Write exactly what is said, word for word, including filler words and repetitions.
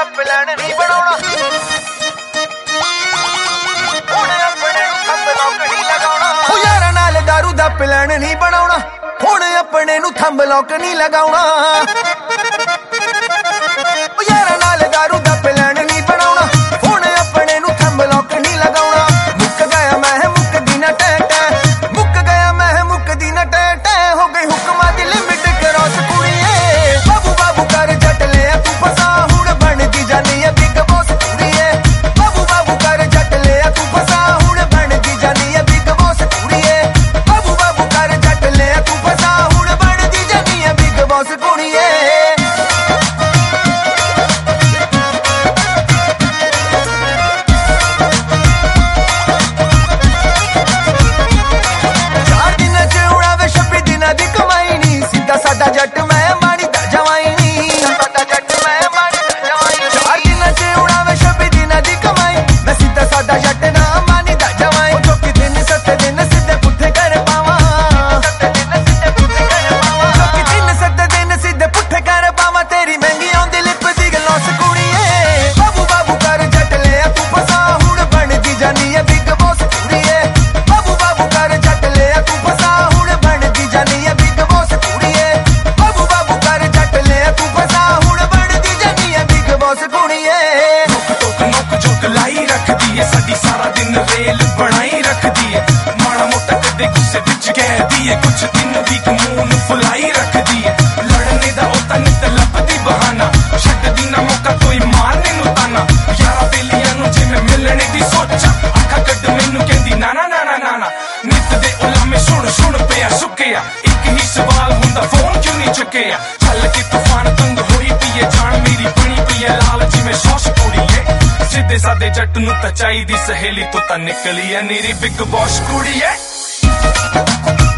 Plan ਨਹੀਂ ਬਣਾਉਣਾ ਹੁਣ ਆਪਣੇ ਨੂੰ ਥੰਬ ਲੋਕ ਨਹੀਂ ਲਗਾਉਣਾ ਉਹ ਯਾਰਾਂ ਨਾਲ ਦਾਰੂ ਦਾ ਪਲਾਨ ਨਹੀਂ ਬਣਾਉਣਾ ਹੁਣ ਆਪਣੇ ਨੂੰ ਥੰਬ ਲੋਕ ਨਹੀਂ ਲਗਾਉਣਾ ਉਹ ਯਾਰਾਂ ਨਾਲ ਦਾਰੂ ਦਾ ਪਲਾਨ ਨਹੀਂ ਬਣਾਉਣਾ ਹੁਣ ਆਪਣੇ ਨੂੰ ਥੰਬ ਲੋਕ ਨਹੀਂ ਲਗਾਉਣਾ ਮੁੱਕ ਗਿਆ ਮੈਂ ਮੁੱਕਦੀ ਨਾ ਟੈ ਟੈ ਮੁੱਕ ਗਿਆ ਮੈਂ ਮੁੱਕਦੀ ਨਾ ਟੈ ਟੈ ਹੋ ਗਈ ਹੁਕਮਾਂ ਦੀ ਲਿਮਿਟ ਕ੍ਰਾਸ ਕੁੜੀਏ ਬਾਬੂ ਬਾਬੂ ਕਰ ਜੱਟ ਲਿਆ ਤੂੰ ਫਸਾ ਹੁਣ ਬਣਦੀ ਜਾਨੀ ਐ ਬਿਗ ਬੌਸ ਕੁੜੀਏ ਬਾਬੂ ਬਾਬੂ ਕਰ ਜੱਟ ਲਿਆ ਤੂੰ ਫਸਾ ਹੁਣ ਬਣਦੀ ਜਾਨੀ ਐ ਬਿਗ ਬੌਸ ਕੁੜੀਏ ਬਾਬੂ ਬਾਬੂ ਕਰ ਜੱਟ ਲਿਆ ਤੂੰ ਫਸਾ ਹੁਣ ਬਣਦੀ ਜਾਨੀ ਐ ਬਿਗ ਬੌਸ ਕੁੜੀਏ ਸਾਡਾ ਜੱਟ ਮੈਂ ਮਾਣੀ ਦਾ ਜਵਾਈ ਨੀ ਸਾਡਾ ਜੱਟ ਮੈਂ ਮਾਣੀ ਦਾ ਜਵਾਈ ਚਾਰ ਦਿਨਾਂ ਚ ਉਡਾਵੇ ਛੱਬੀ ਦਿਨਾਂ ਦੀ ਕਮਾਈ ਮੈਂ ਸਿੱਧਾ ਸਾਡਾ ਜੱਟ ਨਾ ਮਾਣੀ ਦਾ ਜਵਾਈ ਜੋ ਕਿ ਦਿਨ ਸੱਤ ਦਿਨ ਸਿੱਧੇ ਪੁੱਠੇ ਕਰ ਪਾਵਾਂ ਸੱਤ ਦਿਨ ਸਿੱਧੇ ਪੁੱਠੇ ਕਰ ਪਾਵਾਂ ਜੋ ਕਿ ਦਿਨ ਸੱਤ ਦਿਨ ਸਿੱਧੇ ਪੁੱਠੇ ਕਰ ਪਾਵਾਂ ਤੇਰੀ ਮਹਿੰਗੀ ਆਉਂਦੀ ਲਿਪ ਦੀ ਗਲੋਸ ਕੁੜੀਏ ਬਾਬੂ ਬਾਬੂ ਕਰ ਜੱਟ ਲਿਆ ਤੂੰ ਫਸਾ ਹੁਣ ਬਣਦੀ ਜਾਨੀ ਐ ਬਿਗ ਬੌਸ ਕੁੜੀਏ ਬਾਬੂ ਬਾਬੂ ਕਰ ਜੱਟ ਲਿਆ ਤੂੰ ਫਸਾ ਹੁਣ ਬਣਦੀ ਜਾਨੀ ਐ ਬਿਗ ਬੌਸ ਕੁੜੀਏ ਸਾਡੀ ਸਾਰਾ ਦਿਨ ਰੇਲ ਬਣਾਈ ਰੱਖਦੀ ਏ ਮਾੜਾ ਮੋਟਾ ਕਦੇ ਗੁੱਸੇ ਵਿੱਚ ਕਹਿਦੀ ਏ ਕੁਛ ਦਿਨ ਵੀ ਕਮੂਨ ਫੁਲਾਈ ਰੱਖਦੀ ਏ ਲੜਨੇ ਦਾ ਉਹ ਤਾਂ ਨਿਤ ਲੱਭਦੀ ਬਹਾਨਾ ਛੱਡਦੀ ਨਾ ਮੌਕਾ ਕੋਈ ਮਾਰਨੇ ਨੂੰ ਤਾਨਾ ਯਾਰਾ ਬੇਲੀਆਂ ਨੂੰ ਜਿਵੇਂ ਮਿਲਣੇ ਦੀ ਸੋਚਾਂ ਅੱਖਾਂ ਕੱਢ ਮੈਨੂੰ ਕਹਿੰਦੀ ਨਾ ਨਾ ਨਾ ਨਾ ਨਾ ਨਿਤ ਦੇ ਉਲਾਮੇ ਸੁਣ ਸੁਣ ਪਿਆ ਸੁੱਕਿਆ ਇੱਕ ਹੀ ਸਵਾਲ ਹੁੰਦਾ ਫੋਨ ਕਿਉਂ ਨਹੀਂ ਚੁੱਕਿਆ ਚੱਲ ਕੇ ਤੂਫਾਨ ਤੰਗ ਹੋਈ ਪਈਏ ਜਾਣ ਮੇਰੀ ਬਣੀ ਪਈ ਏ ਲਾਲ ਜਿਵੇਂ ਸੌਸ ਕੁੜੀਏ ਸਿੱਧੇ ਸਾਦੇ ਜੱਟ ਨੂੰ ਤਾਂ ਚਾਹੀਦੀ ਸਹੇਲੀ ਤੋਂ ਤਾਂ ਨਿਕਲੀ ਐ ਨੀਰੀ ਬਿਗ ਬੌਸ ਕੁੜੀਏ।